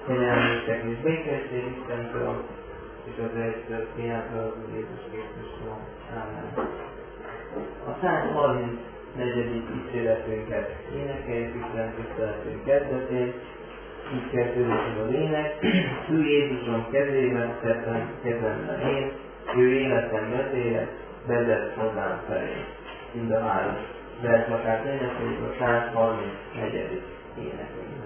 Kegyelmétek és békesség Istentől, és az Egyszülött Fiától, az Jézus Krisztusról. Ámen. A 134. kísérletünket énekeljük Isten tiszteletünk kezdetén. Így kezdődik az ének. Ő Jézusom kezében tettem, kezemben én, ő életem vezére, vezet hozzám felé. Mind a három verslakát énekeljük a 134. énekünkben.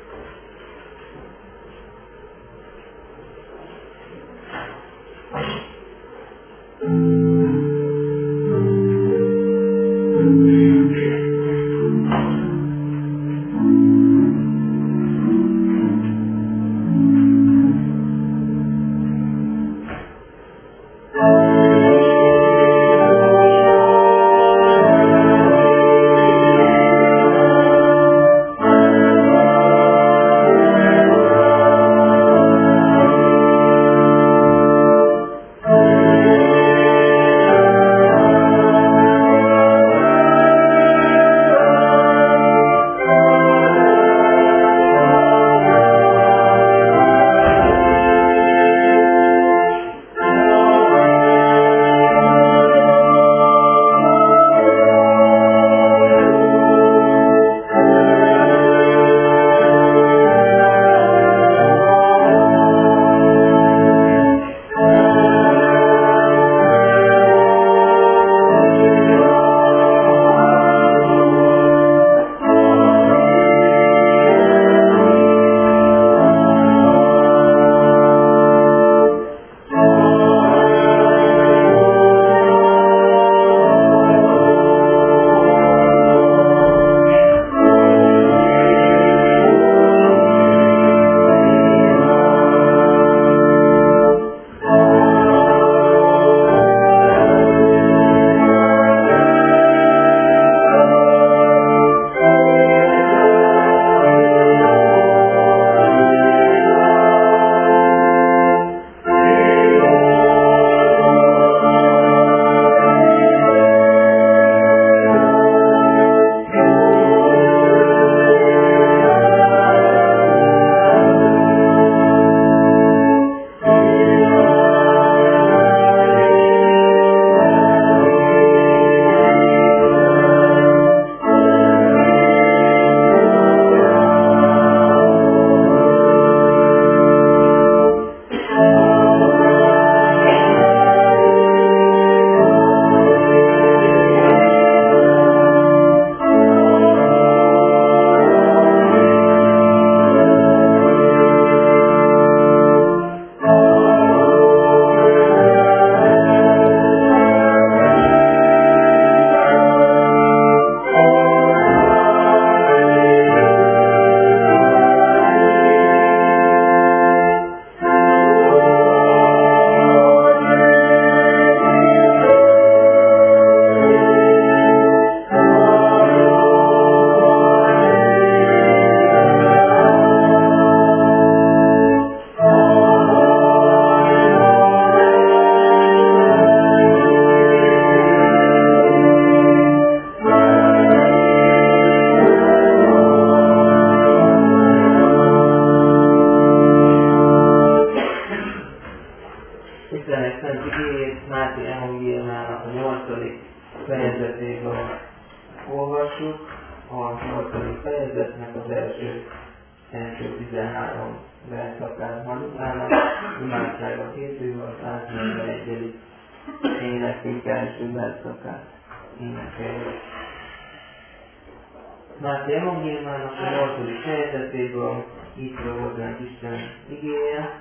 Máté evangéliumának a 8. fejezetéből így szól hozzánk Isten igéje,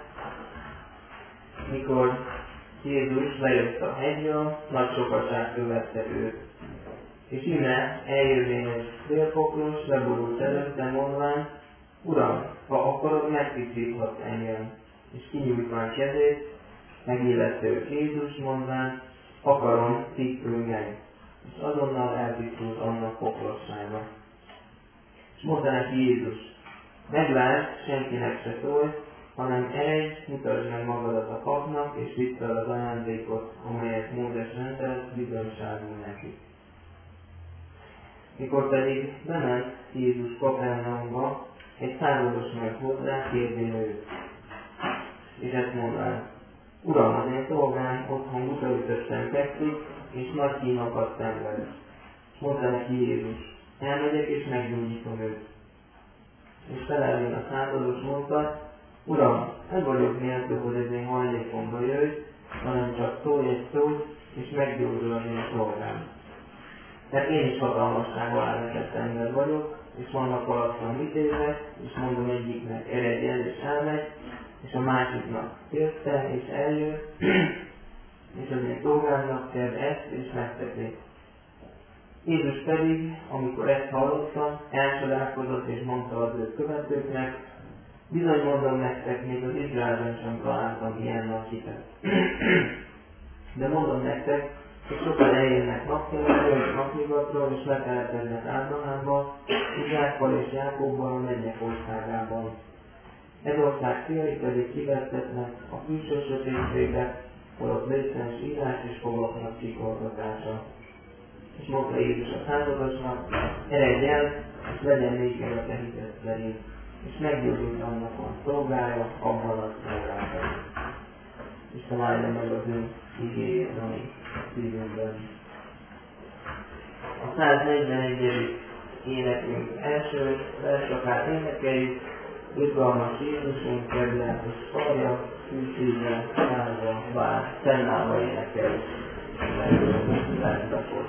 mikor Jézus lejött a hegyről, nagy sokaság követte őt. És íme eljövén egy félpoklos, leborult előtte, mondván, Uram, ha akarod, megtisztíthatsz engem. És kinyújtván kezét, megillette őt Jézus, mondván, akarom, tisztulj meg. És azonnal eltisztult annak poklossága. És mondta neki Jézus, meglásd, senkinek se szólj, hanem eredj, mutasd meg magadat a papnak, és vidd fel az ajándékot, amelyet Mózes rendelt, bizonyságul neki. Mikor pedig bement Jézus Kapernaumba, egy százados meg hozzá, kérdén őt. És ezt mondván: Uram, az én szolgám otthon butaütötten fekszik, és nagy kínokat szenved. Mondta neki Jézus: elmegyek és meggyógyítom őt. És felelvén a százados mondta: Uram, nem vagyok nélkül, hogy az én hajlékomba jöjj, hanem csak szólj egy szót, és meggyógyul az én szolgám. Mert én is hatalmasság alá vetett ember vagyok, és vannak alattam ítézve, és mondom egyiknek: eredj el és elmegy, és a másiknak: jötte és eljött, és az én szolgámnak kell ezt és megtenni. Jézus pedig, amikor ezt hallotta, elcsodálkozott és mondta az ő követőknek: bizony mondom nektek, még az Izraelben sem találtam ilyen nagy hitet. De mondom nektek, hogy sokan eljönnek napkeletről és napnyugatról, és letelepednek Ábrahámba, Izsákkal és Jákobbal a mennyek országában. Ez ország fiai pedig kivettetnek a külső sötétségbe, holott vészes írás és fogaknak csikorgatása. És mondta Jézus a századosnak: eredj el, és legyen néked a te hited szerint. És meggyógyult annak a szolgája, abban a szolgáltat. És találja meg az ő igéjét a mi szívünkben. A 141. énekünk első verszakát énekeljük: izgalmas Jézusunk, kedvenc karja, szűszívre, állva, vár, fennállva énekeljük. Verszakot.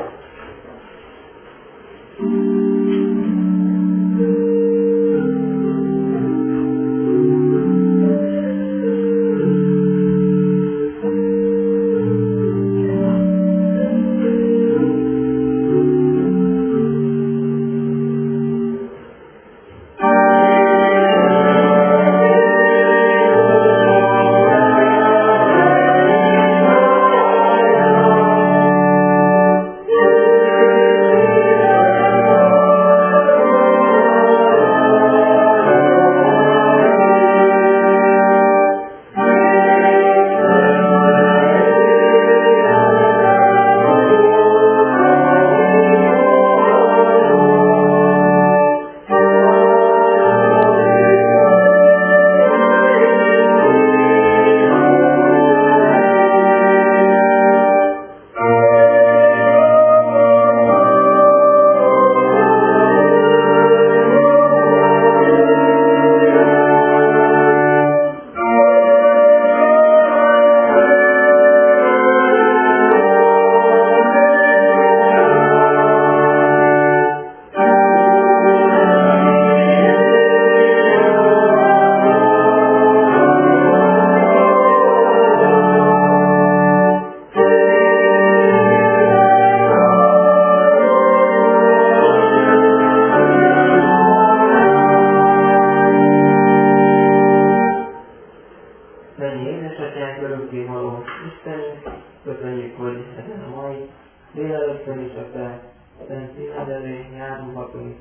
Köszönjük, hogy ezen a mai délelőttön is a te szent színed elé járulhatunk.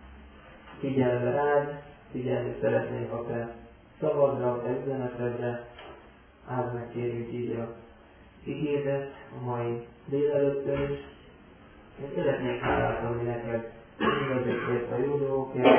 Figyelve rád, figyelni szeretnénk a te szavadra, a te üzenetedre. Áld meg, kérjük így a igédet a mai délelőttön is. Én szeretnék hálát adni neked mindazokért a jó dolgokért,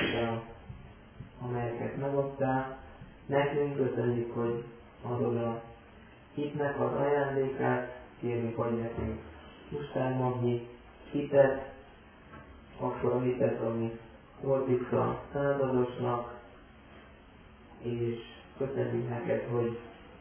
amelyeket megadtál. Nekünk köszönjük, hogy adod a hitnek az ajándékát, kérjük, hogy nekünk pusztán hitet, akkor a hitet, ami volt itt a századosnak, és köszönjük neked, hogy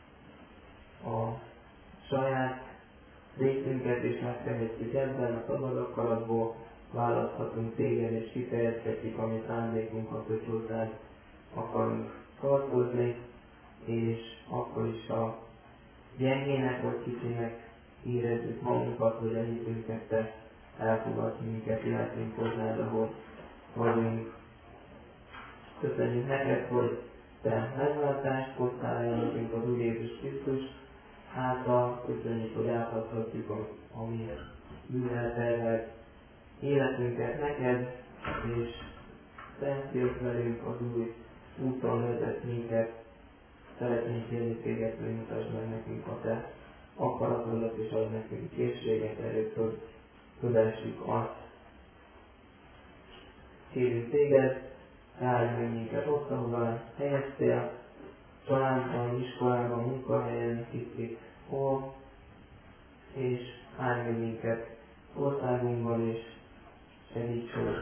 a saját részünket is megtehetjük ebben, a szabad akaratból választhatunk téged, és kifejezhetjük a mi szándékunkat, hogy hozzád akarunk tartozni, és akkor is, ha gyengének vagy kicsinek érezzük magunkat, hogy a hitünket te elfogadsz minket, illetünk hozzád, ahol vagyunk. Köszönjük neked, hogy te megváltást hoztál el nekünk az Úr Jézus Krisztus által. Köszönjük, hogy átadhatjuk a mi bűnelterhelt életünket neked, és te jössz velünk az új úton, vezet minket. Szeretnénk kérni téged, hogy mutasd meg nekünk a te akaratodat, és adj nekünk készséget erőt, hogy kövessük azt. Kérjük téged, Állj meg minket ott, ahol helyeztél, családban, iskolában, munkahelyen, itt, hol, és állj meg minket országunkban, és segíts, hogy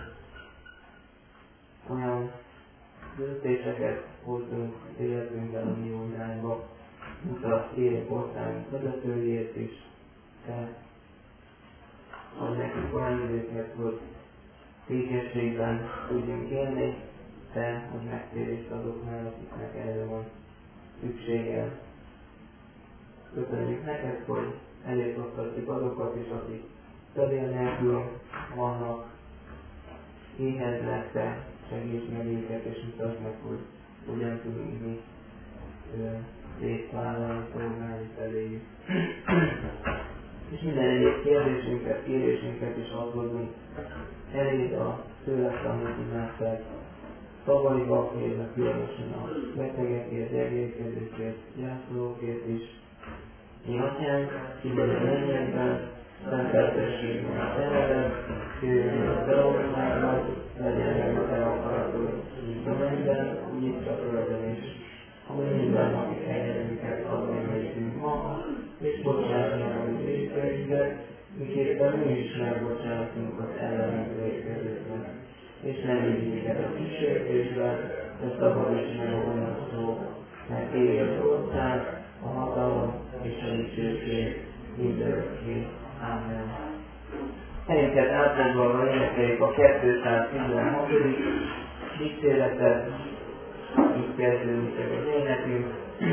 olyan döntéseket hozzunk életünkben, a mi jó irányba, mutat élünk országunk vezetőjét is, te adj nekünk olyan időket, hogy békességben tudjunk élni, te, hogy megtérést azoknál, akiknek erre van szüksége. Köszönjük neked, hogy elértottatjuk azokat is, akik fedél nélkül vannak, éheznek, te segíts meg őket, és mutasd meg, hogy hogyan tudunk mi részt vállalni, szolgálni feléjük. És minden egyéb kérdésünket, kérésünket is adkozunk eléd a tőled tanult imádság szavaiba, kérlek különösen a betegekért, gyengélkedőkért, gyászolókért is. Mi atyánk, ki vagy a mennyekben, szenteltessék meg a te neved, jöjjön a te országod, legyen meg a te akaratod, mint a mennyben, úgy itt a földön is. Ami minden napi helyzetünket adni nekünk ma, és bocsáss meg a mi vétkeinket, miképpen mi is megbocsátunk az ellenünk vétkezőknek. És ne vigy minket a kísértésbe, de szabadíts meg a gonosztól, mert éj az ország, a hatalom és a dicsőség mindörökké. Amen. Helyünket átfoglalva énekeljük a 216. dicséretet, így kezdődik az énekünk.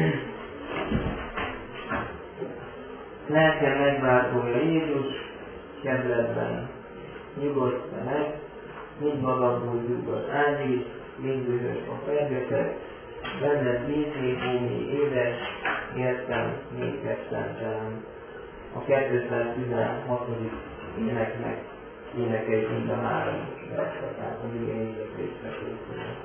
Lelkem megváltója Jézus, kedvedben nyugodj meg, mind magamból dugg az ágyvíz, mind dühös a fergetek, benned bízni, búmi édes, értem, néked szentelem. A 216. éneknek énekelj mind a 3 verset, tehát a mi éneklésre készülünk.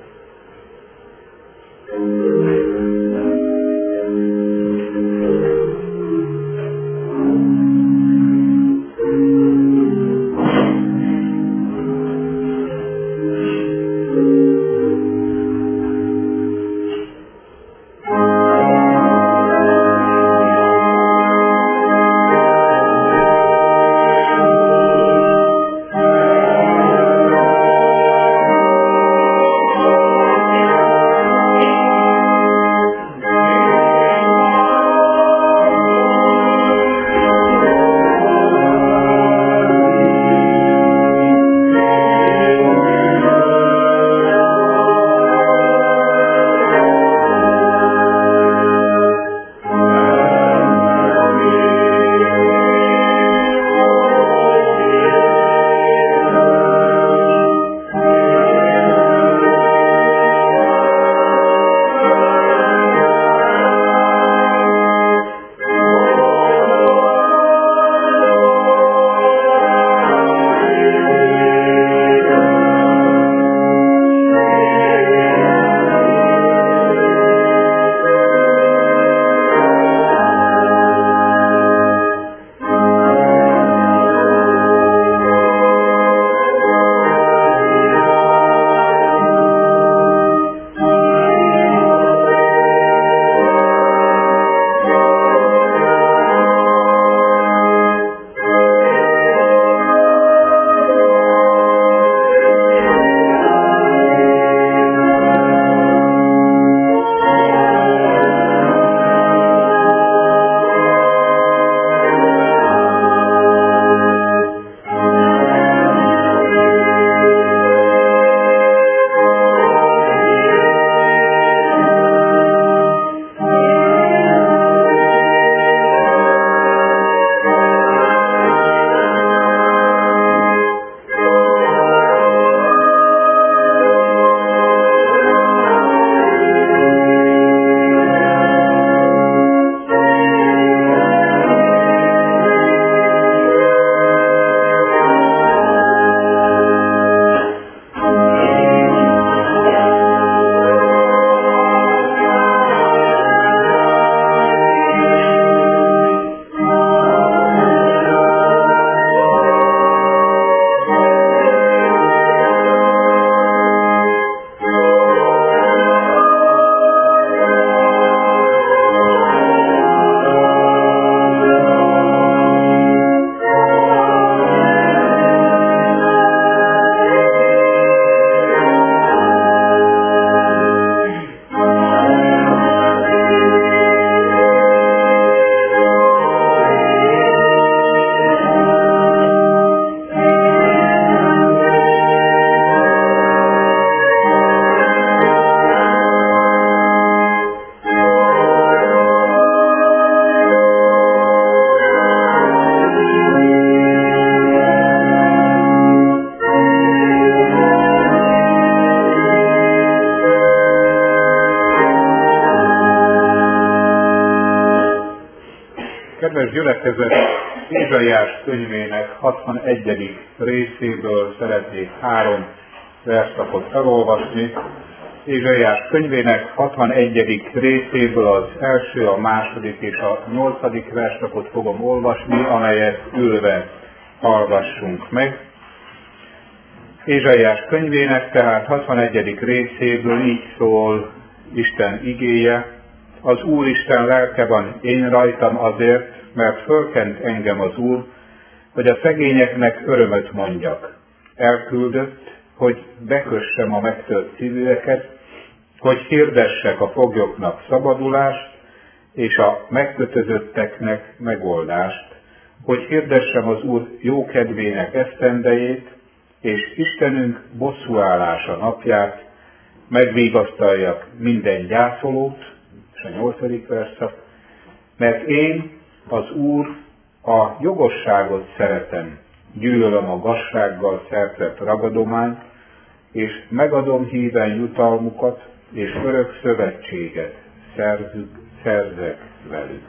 Kedves gyülekezet, Ézsaiás könyvének 61. részéből szeretnék 3 versszakot felolvasni. Ézsaiás könyvének 61. részéből az első, a második és a 8. versszakot fogom olvasni, amelyet ülve hallgassunk meg. Ézsaiás könyvének tehát 61. részéből így szól Isten igéje: az Úristen lelke van én rajtam azért, mert fölkent engem az Úr, hogy a szegényeknek örömöt mondjak. Elküldött, hogy bekössem a megtört szívűeket, hogy hirdessek a foglyoknak szabadulást, és a megkötözötteknek megoldást, hogy hirdessem az Úr jókedvének esztendejét, és Istenünk bosszúállása napját, megvigasztaljak minden gyászolót, és a 8. verszak, mert én, az Úr, a jogosságot szeretem, gyűlölöm a gazsággal szerzett ragadományt, és megadom híven jutalmukat, és örök szövetséget szerzek velük.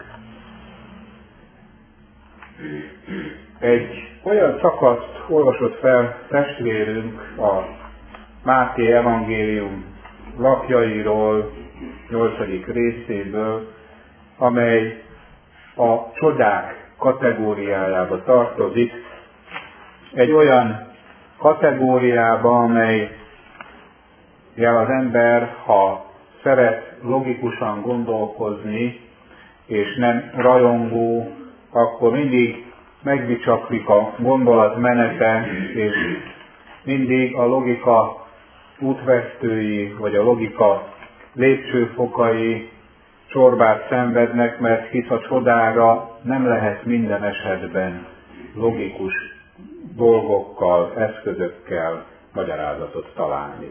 Egy olyan szakaszt olvasott fel testvérünk a Máté evangélium lapjairól, 8. részéből, amely a csodák kategóriájába tartozik. Egy olyan kategóriába, amely az ember, ha szeret logikusan gondolkozni, és nem rajongó, akkor mindig megbicsaklik a gondolat menete, és mindig a logika útvesztői, vagy a logika lépcsőfokai csorbát szenvednek, mert hisz a csodára nem lehet minden esetben logikus dolgokkal, eszközökkel magyarázatot találni.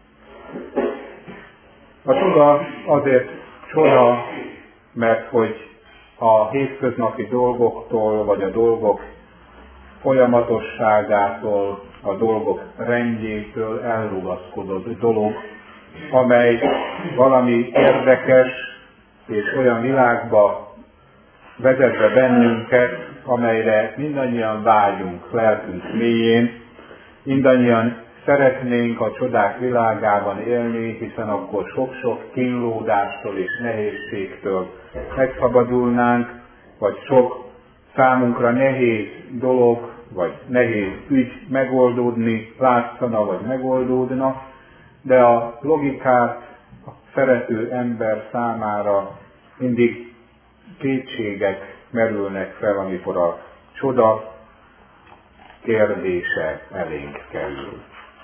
A csoda azért csoda, mert hogy a hétköznapi dolgoktól, vagy a dolgok folyamatosságától, a dolgok rendjétől elrugaszkodott dolog, amely valami érdekes és olyan világba vezet be bennünket, amelyre mindannyian vágyunk lelkünk mélyén, mindannyian szeretnénk a csodák világában élni, hiszen akkor sok-sok kínlódástól és nehézségtől megszabadulnánk, vagy sok számunkra nehéz dolog, vagy nehéz ügy megoldódni látszana, vagy megoldódna, de a logikát a szerető ember számára mindig kétségek merülnek fel, amikor a csoda kérdése elénk kerül.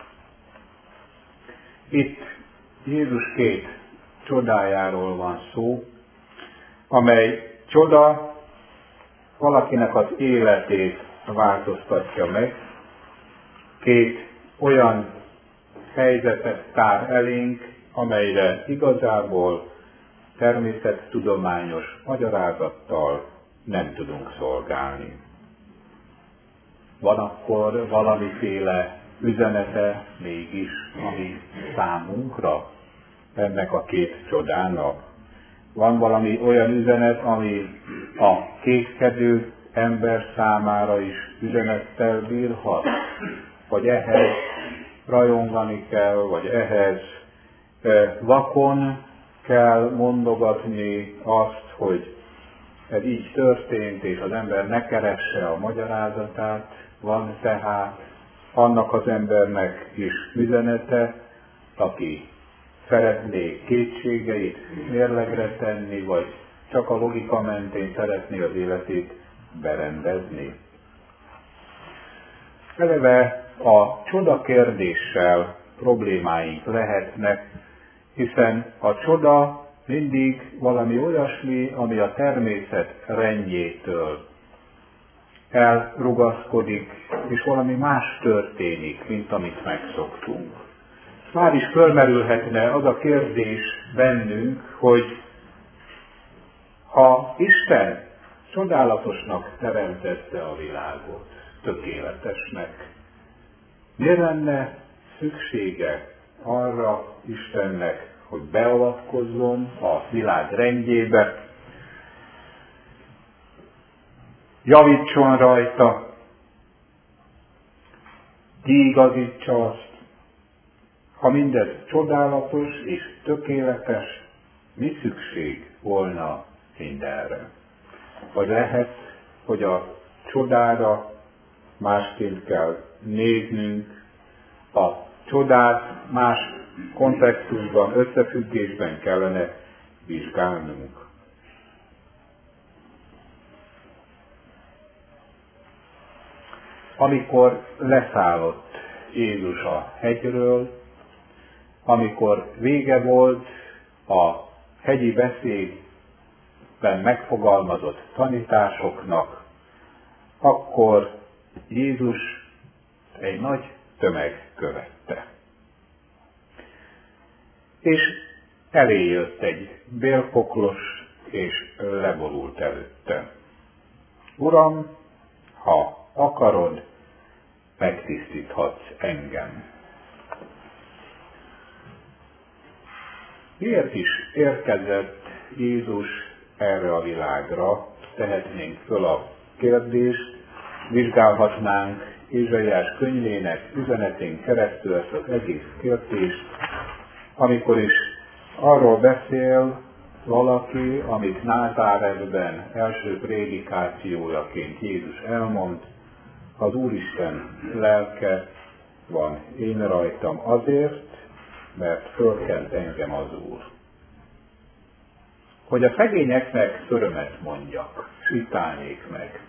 Itt Jézus 2 csodájáról van szó, amely csoda valakinek az életét változtatja meg. 2 olyan helyzetet tár elénk, amelyre igazából természettudományos magyarázattal nem tudunk szolgálni. Van akkor valamiféle üzenete mégis, ami számunkra ennek a 2 csodának? Van valami olyan üzenet, ami a kétkedő ember számára is üzenettel bírhat? Vagy ehhez rajongani kell, vagy ehhez vakon kell mondogatni azt, hogy ez így történt, és az ember ne keresse a magyarázatát. Van tehát annak az embernek is üzenete, aki szeretné kétségeit mérlegre tenni, vagy csak a logika mentén szeretné az életét berendezni. Eleve a csoda kérdéssel problémáink lehetnek, hiszen a csoda mindig valami olyasmi, ami a természet rendjétől elrugaszkodik, és valami más történik, mint amit megszoktunk. Már is fölmerülhetne az a kérdés bennünk, hogy ha Isten csodálatosnak teremtette a világot, tökéletesnek, miért lenne szüksége arra Istennek, hogy beavatkozzon a világ rendjébe, javítson rajta, kiigazítsa azt. Ha mindez csodálatos és tökéletes, mi szükség volna mindenre? Vagy lehet, hogy a csodára másként kell néznünk, a csodát más kontextusban, összefüggésben kellene vizsgálnunk. Amikor leszállott Jézus a hegyről, amikor vége volt a hegyi beszédben megfogalmazott tanításoknak, akkor Jézus egy nagy tömeg követte. És elé jött egy bélpoklos, és leborult előtte. Uram, ha akarod, megtisztíthatsz engem. Miért is érkezett Jézus erre a világra? Tehetnénk föl a kérdést, vizsgálhatnánk Ézsaiás könyvének üzenetén keresztül ezt az egész kérdést, amikor is arról beszél valaki, amit Názáretben első prédikációjaként Jézus elmond, az Úristen lelke van én rajtam azért, mert fölkent engem az Úr. Hogy a szegényeknek örömet mondjak, sitálnék meg.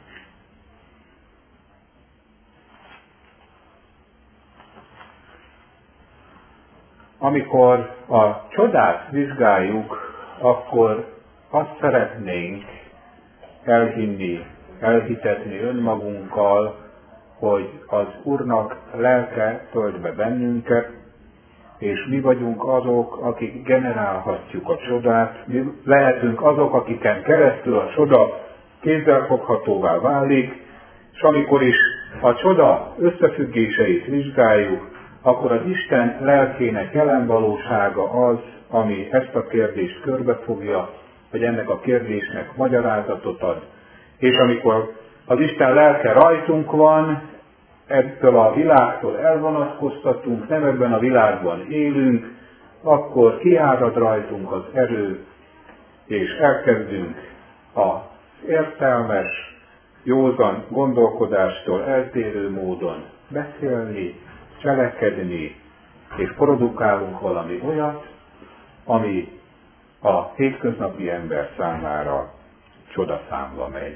Amikor a csodát vizsgáljuk, akkor azt szeretnénk elhinni, elhitetni önmagunkkal, hogy az Úrnak lelke tölt be bennünket, és mi vagyunk azok, akik generálhatjuk a csodát, mi lehetünk azok, akiken keresztül a csoda kézzelfoghatóvá válik, és amikor is a csoda összefüggéseit vizsgáljuk, akkor az Isten lelkének jelen valósága az, ami ezt a kérdést körbefogja, vagy ennek a kérdésnek magyarázatot ad. És amikor az Isten lelke rajtunk van, ebből a világtól elvonatkoztatunk, nem ebben a világban élünk, akkor kiárad rajtunk az erő, és elkezdünk az értelmes, józan gondolkodástól eltérő módon beszélni, cselekedni, és produkálunk valami olyat, ami a hétköznapi ember számára csodaszámba megy.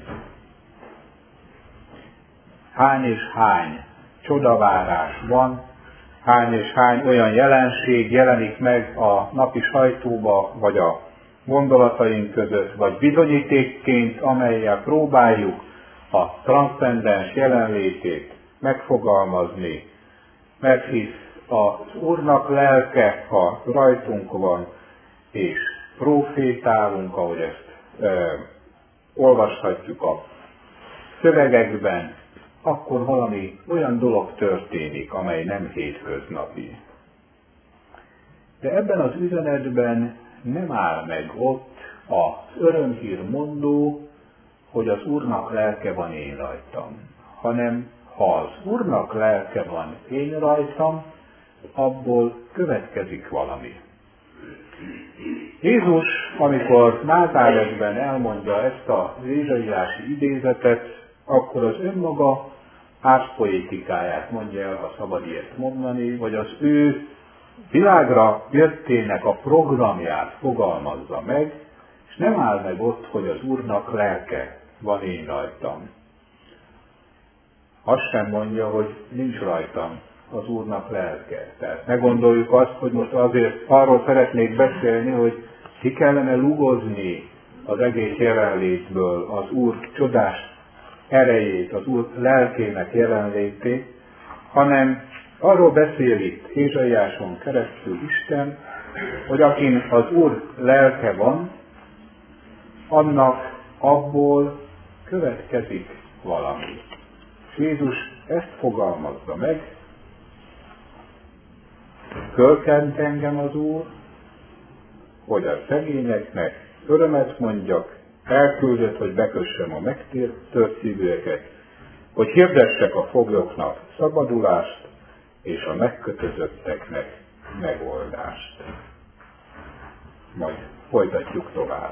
Hány és hány csodavárás van, hány és hány olyan jelenség jelenik meg a napi sajtóba, vagy a gondolataink között, vagy bizonyítékként, amellyel próbáljuk a transzcendens jelenlétét megfogalmazni, mert hisz az Úrnak lelke, ha rajtunk van, és profétálunk, ahogy ezt olvashatjuk a szövegekben, akkor valami olyan dolog történik, amely nem hétköznapi. De ebben az üzenetben nem áll meg ott az örömhír mondó, hogy az Úrnak lelke van én rajtam, hanem ha az Úrnak lelke van én rajtam, abból következik valami. Jézus, amikor Názáretben elmondja ezt az ézsaiási idézetet, akkor az önmaga árszpoétikáját mondja el, ha szabad ilyet mondani, vagy az ő világra jöttének a programját fogalmazza meg, és nem áll meg ott, hogy az Úrnak lelke van én rajtam. Azt sem mondja, hogy nincs rajtam az Úrnak lelke. Tehát ne gondoljuk azt, hogy most azért arról szeretnék beszélni, hogy ki kellene lugozni az egész jelenlétből az Úr csodás erejét, az Úr lelkének jelenlétét, hanem arról beszél itt Ézsaiáson keresztül Isten, hogy akin az Úr lelke van, annak abból következik valami. És Jézus ezt fogalmazza meg, fölkent engem az Úr, hogy a szegényeknek örömet mondjak, elküldött, hogy bekössem a megtört szívűeket, hogy hirdessek a foglyoknak szabadulást, és a megkötözötteknek megoldást. Majd folytatjuk tovább.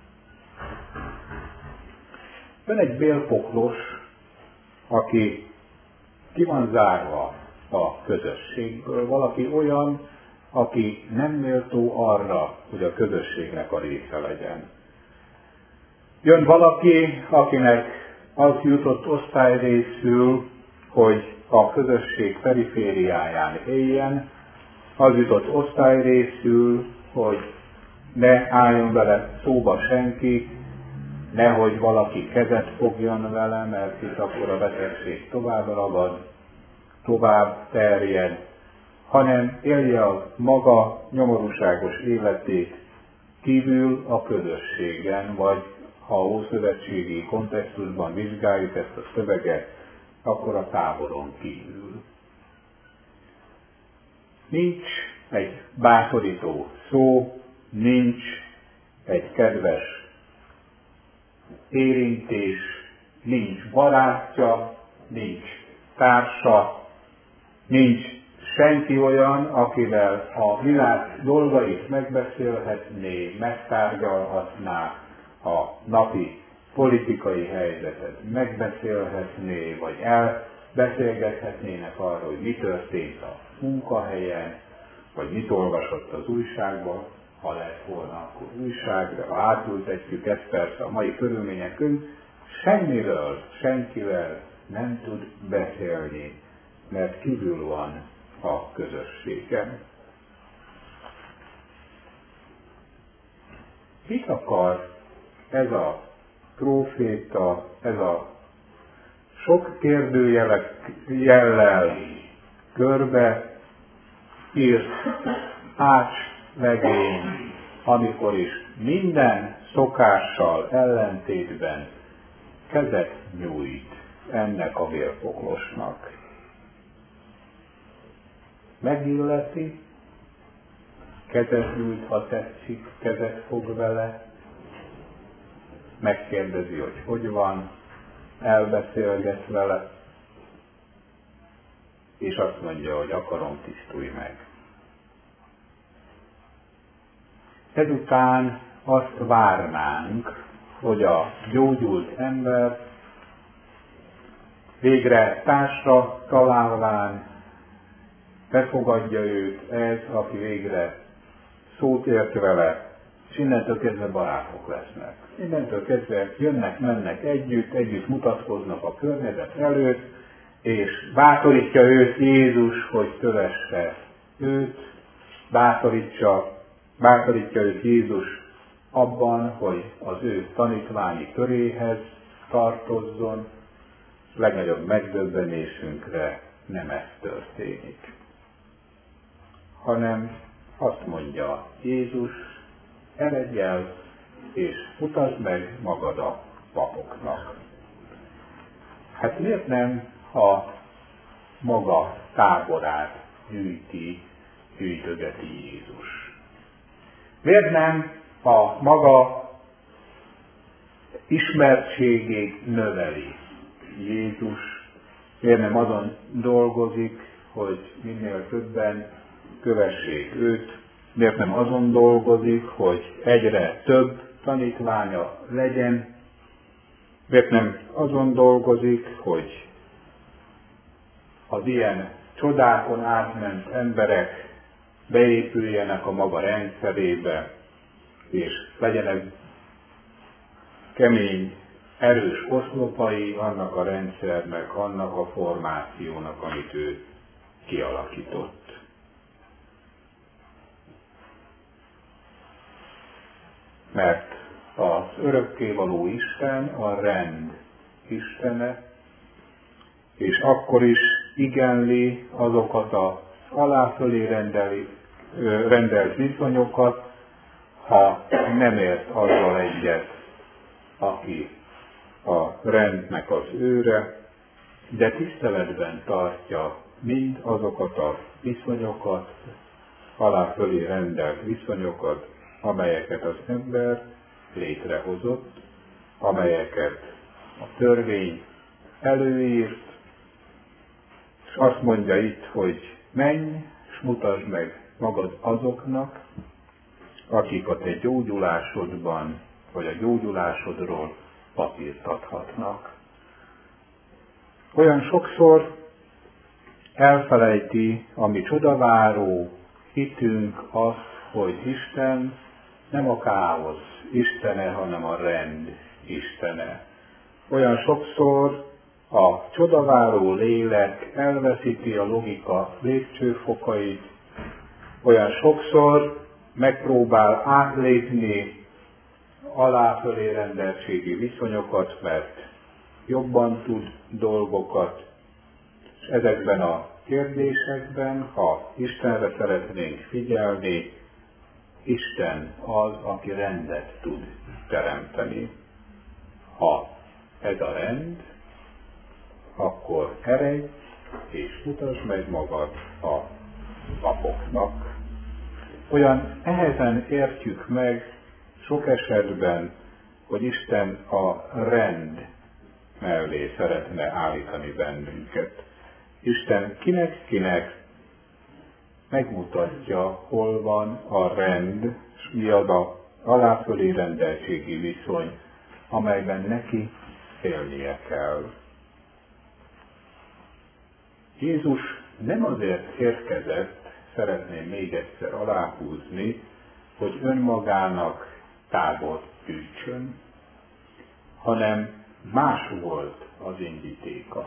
Van egy bélpoklos, aki ki van zárva a közösségből, valaki olyan, aki nem méltó arra, hogy a közösségnek a része legyen. Jön valaki, akinek az jutott osztályrészül, hogy a közösség perifériáján éljen, az jutott osztályrészül, hogy ne álljon vele szóba senki, nehogy valaki kezet fogjon vele, mert itt akkor a betegség tovább ragad, tovább terjed, hanem élje a maga nyomorúságos életét kívül a közösségen, vagy ha a ószövetségi kontextusban vizsgáljuk ezt a szöveget, akkor a táboron kívül. Nincs egy bátorító szó, nincs egy kedves érintés, nincs barátja, nincs társa, nincs senki olyan, akivel a világ dolgait megbeszélhetné, megtárgyalhatná, a napi politikai helyzetet megbeszélhetné, vagy elbeszélgethetnének arról, hogy mi történt a munkahelyen, vagy mit olvasott az újságban, ha lett volna akkor újság, de ha átültetjük ezt persze a mai körülmények között, semmiről, senkivel nem tud beszélni, mert kívül van a közösségen. Mit akar ez a próféta, ez a sok kérdőjellel körbe írt ácslegény, amikor is minden szokással ellentétben kezet nyújt ennek a vérpoklosnak. Megilleti, kezet nyújt, ha tetszik, kezet fog vele, megkérdezi, hogy van, elbeszélget vele, és azt mondja, hogy akarom, tisztulj meg. Ezután azt várnánk, hogy a gyógyult ember végre társra találván befogadja őt ez, aki végre szót ért vele, és innentől kezdve barátok lesznek. Innentől kezdve jönnek-mennek együtt mutatkoznak a környezet előtt, és bátorítja őt Jézus, hogy kövesse őt, bátorítja őt Jézus abban, hogy az ő tanítványi köréhez tartozzon, legnagyobb megdöbbenésünkre nem ez történik, hanem azt mondja Jézus, eredj el, és mutasd meg magad a papoknak. Hát miért nem a maga táborát gyűjtögeti Jézus? Miért nem a maga ismertségét növeli Jézus? Miért nem azon dolgozik, hogy minél többen kövessék őt? Miért nem azon dolgozik, hogy egyre több tanítványa legyen? Miért nem azon dolgozik, hogy az ilyen csodákon átment emberek beépüljenek a maga rendszerébe, és legyenek kemény, erős oszlopai annak a rendszernek, annak a formációnak, amit ő kialakított. Mert az örökkévaló Isten a rend Istene, és akkor is igenli azokat az aláfölé rendelt viszonyokat, ha nem ért azzal egyet, aki a rendnek az őre, de tiszteletben tartja mind azokat a viszonyokat, aláfölé rendelt viszonyokat, amelyeket az ember létrehozott, amelyeket a törvény előírt, és azt mondja itt, hogy menj, és mutasd meg magad azoknak, akik a te gyógyulásodban, vagy a gyógyulásodról papírt adhatnak. Olyan sokszor elfelejti a mi csodaváró hitünk azt, hogy Isten nem a káosz istene, hanem a rend istene. Olyan sokszor a csodaváró lélek elveszíti a logika lépcsőfokait, olyan sokszor megpróbál átlépni alá-fölé rendeltségi viszonyokat, mert jobban tud dolgokat, és ezekben a kérdésekben, ha Istenre szeretnénk figyelni, Isten az, aki rendet tud teremteni. Ha ez a rend, akkor eredj és mutasd meg magad a papoknak. Olyan nehezen értjük meg sok esetben, hogy Isten a rend mellé szeretne állítani bennünket. Isten kinek-kinek megmutatja, hol van a rend, és mi az a aláfölé rendeltségi viszony, amelyben neki élnie kell. Jézus nem azért érkezett, szeretném még egyszer aláhúzni, hogy önmagának tábort gyűjtsön, hanem más volt az indítéka.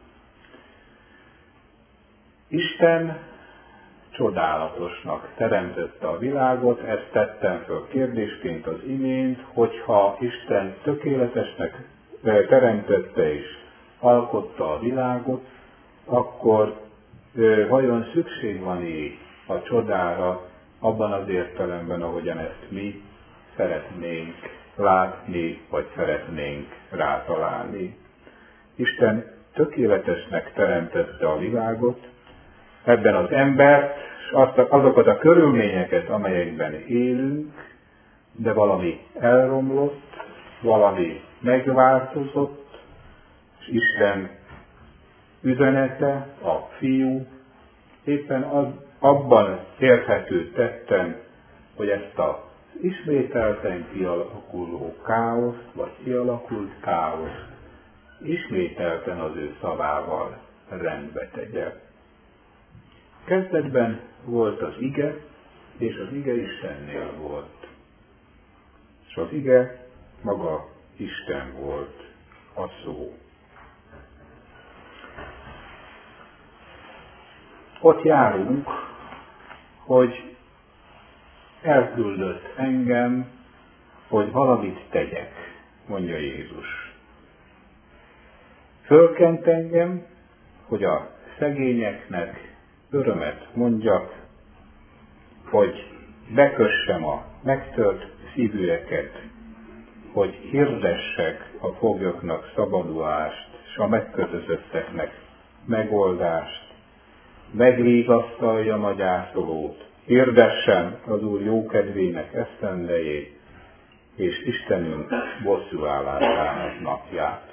Isten csodálatosnak teremtette a világot, ezt tettem föl kérdésként az imént, hogyha Isten tökéletesnek teremtette és alkotta a világot, akkor vajon szükség van-e a csodára abban az értelemben, ahogyan ezt mi szeretnénk látni, vagy szeretnénk rátalálni. Isten tökéletesnek teremtette a világot, ebben az embert, és azokat a körülményeket, amelyekben élünk, de valami elromlott, valami megváltozott, és Isten üzenete, a Fiú éppen abban érthető tetten, hogy ezt az ismételten kialakuló káoszt, vagy kialakult káoszt ismételten az ő szavával rendbe tegye. Kezdetben volt az ige, és az ige Istennél volt. És az ige maga Isten volt, a szó. Ott járunk, hogy elküldött engem, hogy valamit tegyek, mondja Jézus. Fölkent engem, hogy a szegényeknek örömet mondjak, hogy bekössem a megtört szívűeket, hogy hirdessek a foglyoknak szabadulást, és a megkötözötteknek megoldást, megvigasztaljam a gyászolót, hirdessem az Úr jókedvének esztendejét, és Istenünk bosszúállásának napját.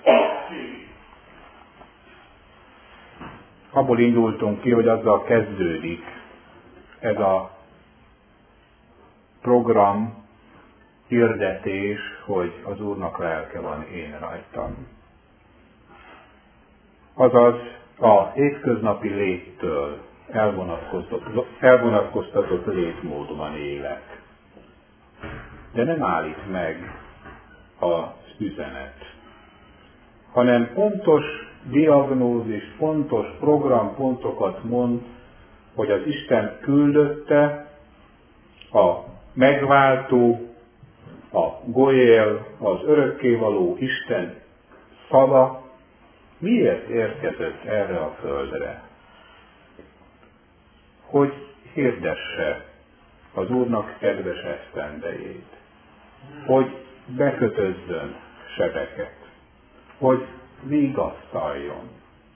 Abból indultunk ki, hogy azzal kezdődik ez a program, hirdetés, hogy az Úrnak lelke van én rajtam. Azaz a hétköznapi léttől elvonatkoztatott létmódban élek. De nem állít meg az üzenet, hanem pontos diagnózis, pontos programpontokat mond, hogy az Isten küldötte, a megváltó, a Goél, az örökkévaló Isten szava miért érkezett erre a földre? Hogy hirdesse az Úrnak kedves esztendejét, hogy bekötözzön sebeket, hogy vigasztaljon.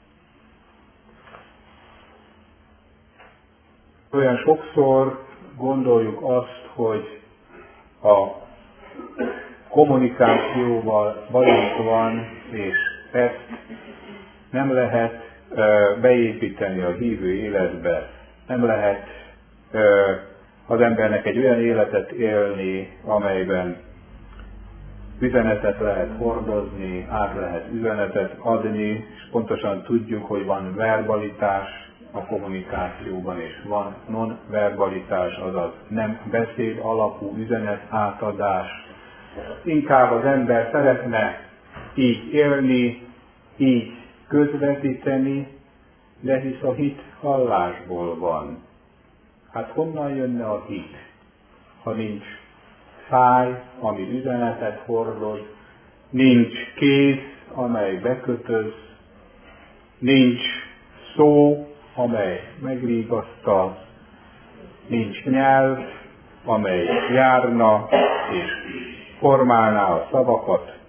Olyan sokszor gondoljuk azt, hogy a kommunikációval bajunk van, és ezt nem lehet beépíteni a hívő életbe, nem lehet az embernek egy olyan életet élni, amelyben üzenetet lehet hordozni, át lehet üzenetet adni, és pontosan tudjuk, hogy van verbalitás a kommunikációban, és van non-verbalitás, azaz nem beszéd alapú üzenet átadás. Inkább az ember szeretne így élni, így közvetíteni, de hisz a hit hallásból van. Hát honnan jönne a hit, ha nincs száj, ami üzenetet hordoz, nincs kéz, amely bekötöz, nincs szó, amely megvigasztal, nincs nyelv, amely járna és formálná a szavakat.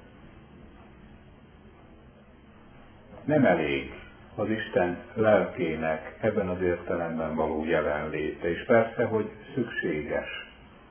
Nem elég az Isten lelkének ebben az értelemben való jelenléte, és persze, hogy szükséges.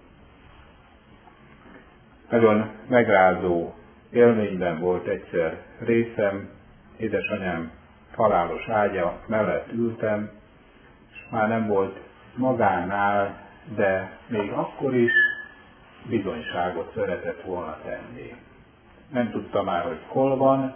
Nagyon megrázó élményben volt egyszer részem, édesanyám halálos ágya mellett ültem, és már nem volt magánál, de még akkor is bizonyságot szeretett volna tenni. Nem tudta már, hogy hol van,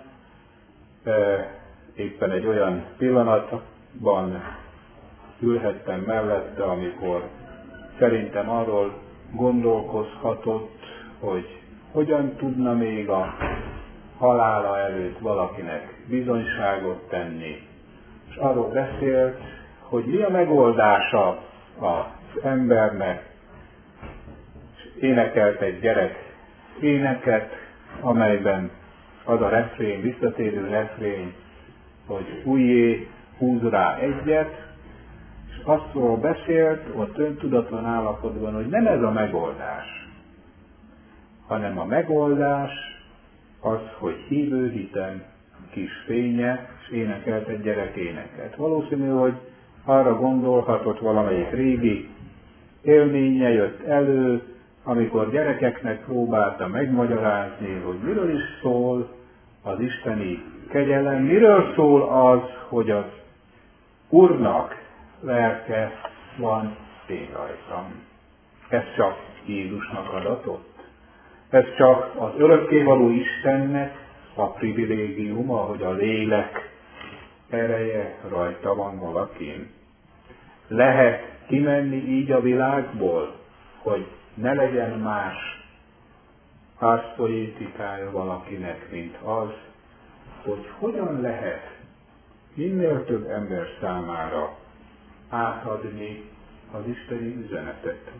éppen egy olyan pillanatban ülhettem mellette, amikor szerintem arról gondolkozhatott, hogy hogyan tudna még a halála előtt valakinek bizonyságot tenni. És arról beszélt, hogy mi a megoldása az embernek, és énekelt egy gyerek éneket, amelyben az a refrén, visszatérő refrén, hogy ujjé, húz rá egyet, és aztól beszélt ott öntudatlan állapotban, hogy nem ez a megoldás, hanem a megoldás az, hogy hívő hitem kis fénye, és énekelt egy gyerek éneket. Valószínű, hogy arra gondolhatott, valamelyik régi élménye jött elő, amikor gyerekeknek próbálta megmagyarázni, hogy miről is szól az isteni kegyelem, miről szól az, hogy az Úrnak lelke van én rajtam. Ez csak Jézusnak adatott. Ez csak az örökkévaló Istennek a privilégiuma, hogy a lélek ereje rajta van valakin. Lehet kimenni így a világból, hogy ne legyen más pártpolitikája valakinek, mint az, hogy hogyan lehet minél több ember számára átadni az isteni üzenetet.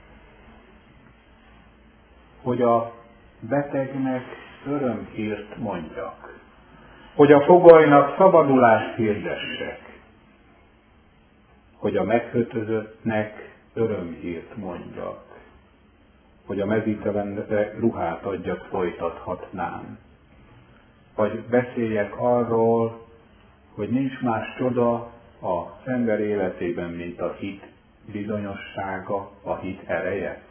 Hogy a betegnek örömhírt mondjak, hogy a fogolynak szabadulást hirdessek, hogy a megkötözöttnek örömhírt mondjak, hogy a mezítelenre ruhát adjak, folytathatnám. Vagy beszéljek arról, hogy nincs más csoda az ember életében, mint a hit bizonyossága, a hit ereje.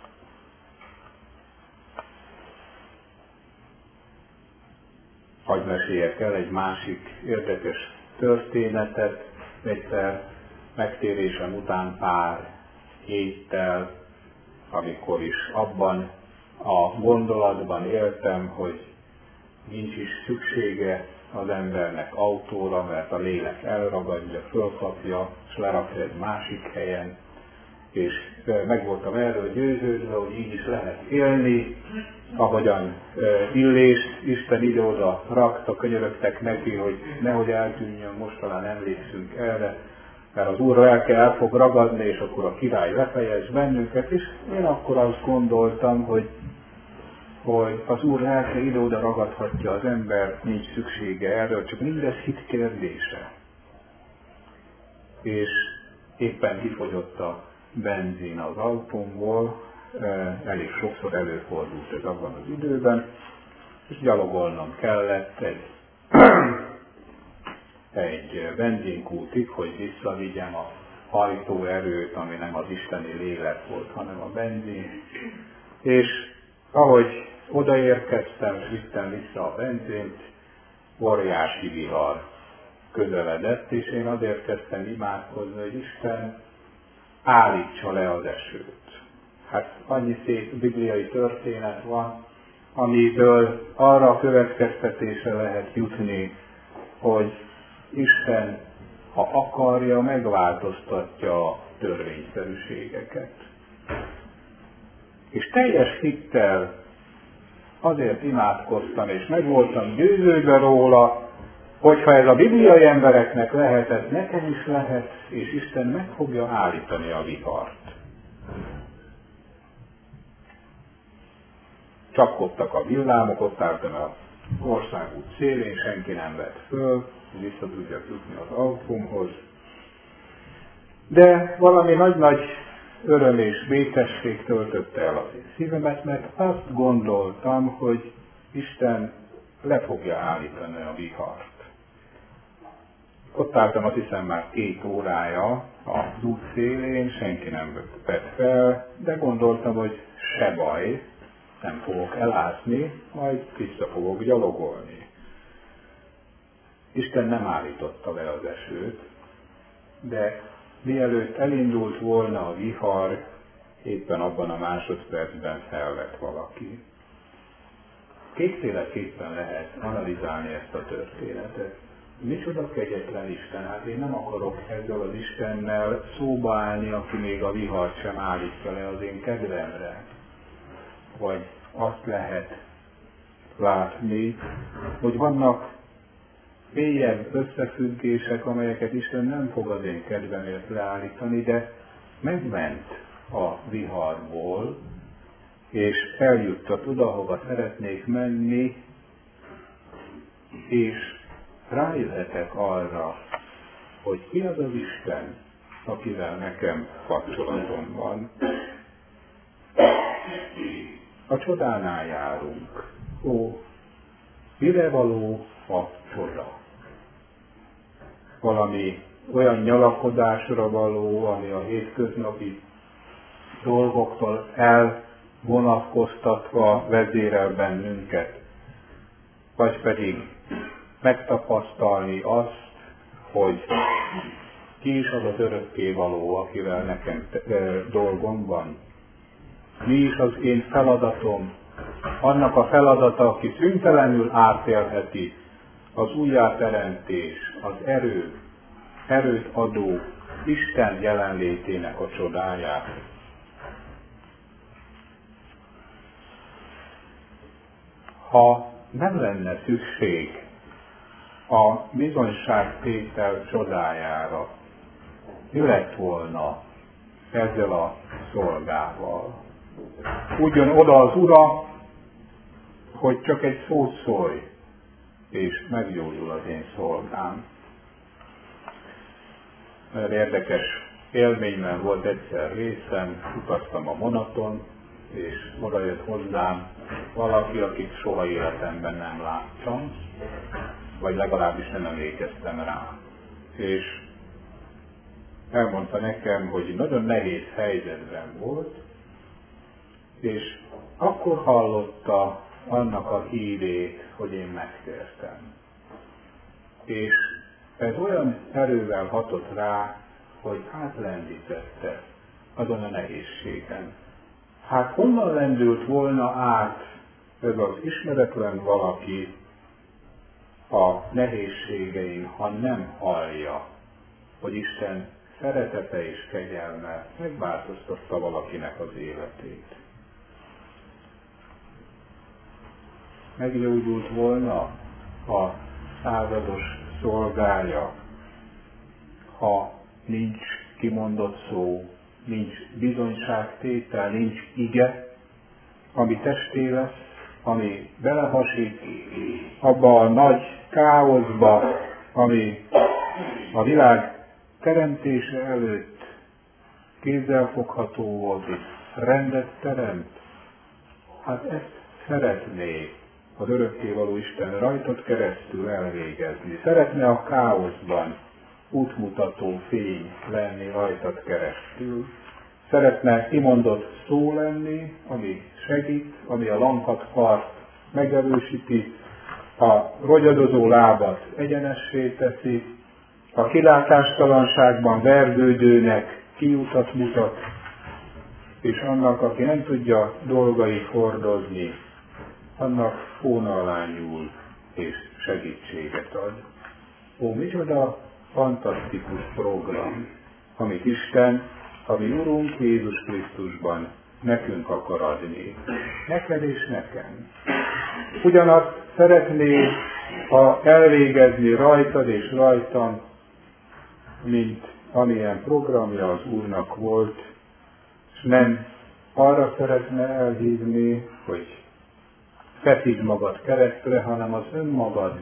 Hadd meséljek el egy másik érdekes történetet. Egyszer megtérésem után pár héttel, amikor is abban a gondolatban éltem, hogy nincs is szüksége az embernek autóra, mert a lélek elragadja, fölkapja, és lerakja egy másik helyen, és meg voltam erről győződve, hogy így is lehet élni, ahogyan Illést Isten ide-oda rakta, könyörögtek neki, hogy nehogy eltűnjön, most talán emlékszünk erre, mert az Úr lelke el fog ragadni, és akkor a király lefejez bennünket, és én akkor azt gondoltam, hogy az Úr lelke ide-oda ragadhatja az ember, nincs szüksége erről, csak mindez hit kérdése. És éppen kifogyott a benzin az autómból, elég sokszor előfordult ez abban az időben, és gyalogolnom kellett egy benzinkútig, hogy visszavigyem a hajtóerőt, ami nem az isteni lélek volt, hanem a benzin. És ahogy odaérkeztem, vittem vissza a benzint, óriási vihar közeledett, és én azért kezdtem imádkozni, hogy Isten állítsa le az esőt. Hát annyi szép bibliai történet van, amiből arra a következtetésre lehet jutni, hogy Isten, ha akarja, megváltoztatja a törvényszerűségeket. És teljes hittel azért imádkoztam, és meg voltam győződve róla, hogyha ez a bibliai embereknek lehetett, nekem is lehet, és Isten meg fogja állítani a vihart. Csapkodtak a villámok, ott álltam az országút szélén, senki nem vett föl, vissza tudjak jutni az autómhoz. De valami nagy-nagy öröm és békesség töltötte el az én szívemet, mert azt gondoltam, hogy Isten le fogja állítani a vihart. Ott álltam, azt hiszem már 2 órája az út szélén, senki nem vett fel, de gondoltam, hogy se baj, nem fogok elászni, majd vissza fogok gyalogolni. Isten nem állította le az esőt, de mielőtt elindult volna a vihar, éppen abban a másodpercben felvett valaki. Kétféleképpen lehet analizálni ezt a történetet. Micsoda kegyetlen Isten, hát én nem akarok ezzel az Istennel szóba állni, aki még a vihart sem állítja le az én kedvemre. Vagy azt lehet látni, hogy vannak mélyebb összefüggések, amelyeket Isten nem fog az én kedvemért leállítani, de megment a viharból, és eljuttat oda, hova szeretnék menni, és rájöhetek arra, hogy ki az az Isten, akivel nekem kapcsolatom van. A csodánál járunk. Ó, mire való a csoda? Valami olyan nyalakodásra való, ami a hétköznapi dolgoktól elvonatkoztatva vezérel bennünket, vagy pedig megtapasztalni azt, hogy ki is az az örökkévaló, akivel nekem dolgom van. Mi is az én feladatom, annak a feladata, aki szüntelenül átélheti az újjáteremtés, az erőt adó Isten jelenlétének a csodáját. Ha nem lenne szükség a bizonyságtétel csodájára, mi lett volna ezzel a szolgával? Úgy jön oda az Ura, hogy csak egy szót szólj, és meggyógyul az én szolgám. Mert érdekes élményben volt egyszer részem, utaztam a vonaton, és oda jött hozzám valaki, akit soha életemben nem láttam, vagy legalábbis nem emlékeztem rá. És elmondta nekem, hogy nagyon nehéz helyzetben volt, és akkor hallotta annak a hírét, hogy én megtértem. És ez olyan erővel hatott rá, hogy átlendítette azon a nehézségen. Hát honnan lendült volna át ez az ismeretlen valaki a nehézségein, ha nem hallja, hogy Isten szeretete és kegyelme megváltoztatta valakinek az életét. Meggyógyult volna a százados szolgája, ha nincs kimondott szó, nincs bizonyságtétel, nincs ige, ami testé lesz, ami belehasít abba a nagy káoszba, ami a világ teremtése előtt kézzelfogható volt, és rendet teremt. Hát ezt szeretné az örökkévaló Isten rajtad keresztül elvégezni. Szeretne a káoszban útmutató fény lenni rajtad keresztül. Szeretne kimondott szó lenni, ami segít, ami a lankadt kart megerősíti, a rogyadozó lábat egyenessé teszi, a kilátástalanságban vergődőnek kiutat mutat, és annak, aki nem tudja dolgait hordozni, annak fóna alá nyúl és segítséget ad. Ó, micsoda fantasztikus program, amit Isten, a mi Urunk Jézus Krisztusban nekünk akar adni. Neked és nekem. Ugyanazt szeretné, ha elvégezni rajtad és rajtam, mint amilyen programja az Úrnak volt, és nem arra szeretne elhívni, hogy feszítsd magad keresztre, hanem az önmagad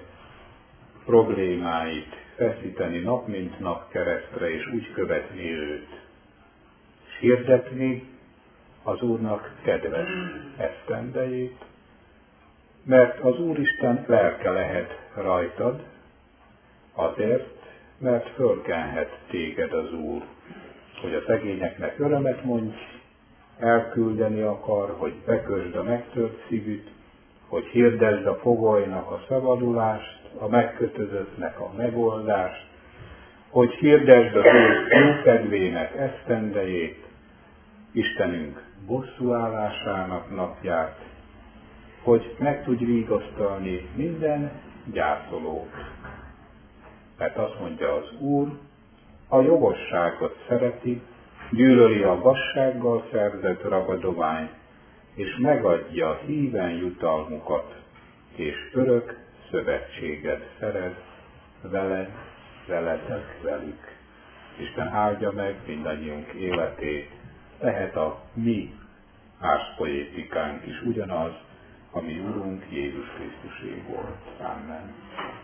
problémáit feszíteni nap mint nap keresztre, és úgy követni őt. És hirdetni az Úrnak kedves esztendejét, mert az Úristen lelke lehet rajtad, azért, mert fölkenhet téged az Úr, hogy a szegényeknek örömet mondj, elküldeni akar, hogy bekösd a megtört szívűt, hogy hirdesd a fogolynak a szabadulást, a megkötözöttnek a megoldást, hogy hirdesd az ő jókedvének esztendejét, Istenünk bosszúállásának napját, hogy meg tudj vigasztalni minden gyászolót. Mert azt mondja az Úr, a jogosságot szereti, gyűlöli a vassággal szerzett ragadományt, és megadja híven jutalmukat, és örök szövetséget szerez veletek, velük. Isten áldja meg mindannyiunk életét, lehet a mi árspoétikánk is ugyanaz, ami Urunk Jézus Krisztusé volt. Amen.